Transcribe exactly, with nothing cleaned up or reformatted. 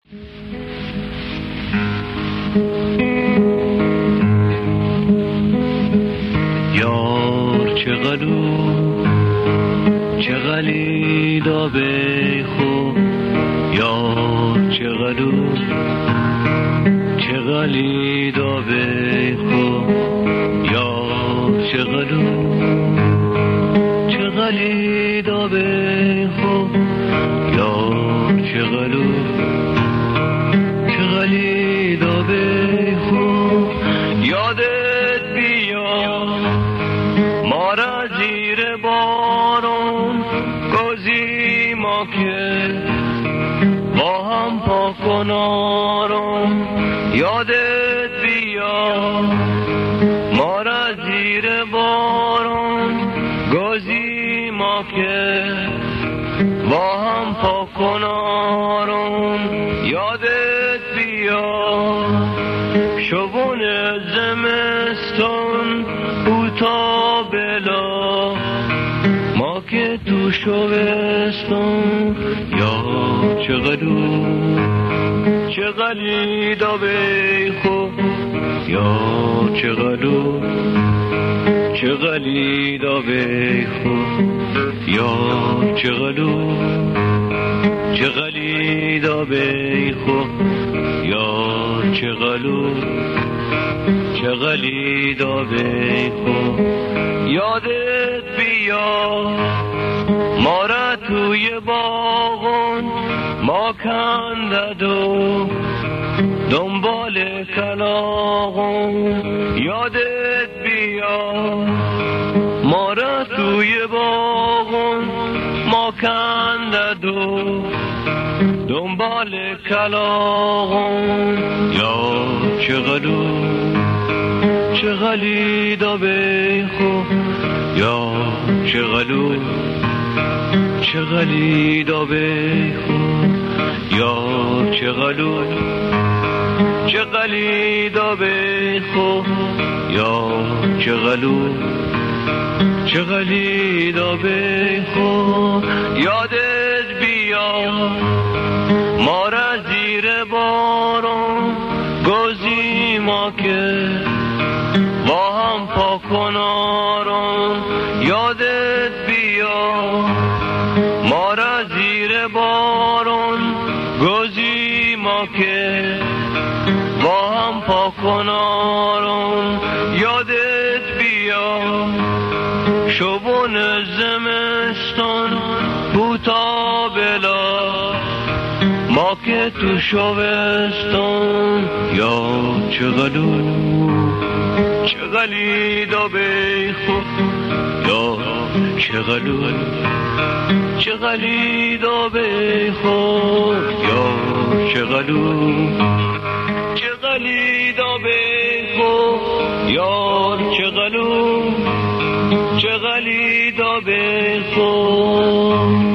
یار چه غلو چه غلیدا به خو، یار چه غلو چه غلیدا به خو، یار چه غلو چه غلیدا به خو، یار چه غلو چه غلیدا به خو. یادت بیا ما را زیر بارون گذی ما که با هم پا کنارم. یادت بیا ما را زیر بارون گذی ما که با هم پا کنارم. یادت بیا شبون زمستان بوتا بلا ما که تو شبستان. یا چه غلو چه غلیدا به خو، یا چه غلو چه غلیدا به خو، یا چه غلو چه غلیدا به خو، یا چه غلو چه غلیدا به خو. یادت بیا ما را توی باغون ما کندد و دنبال کلاغون. یادت بیا ما را توی باغون ما کندد و دنبال کلاغون. یا چه غلو چه غلیدا به خو، یا چه غلو چه غلیدا به خو، یا چه غلو چه غلیدا به خو، یا چه غلو چه غلیدا به خو. یادت بیا ما را زیر بارون گذی ما که با هم پا کنارم. یادت بیا ما را زیر بارون گذی ما که با هم پا کنارم. یادت بیا شبون زمستان بوتا بلا ما که تو شبستان. یا چه غلو چه غلیدا به خو، یا چه غلو چه غلیدا به خو، یا چه غلو چه غلیدا به خو، یا چه غلو چه غلیدا به خو.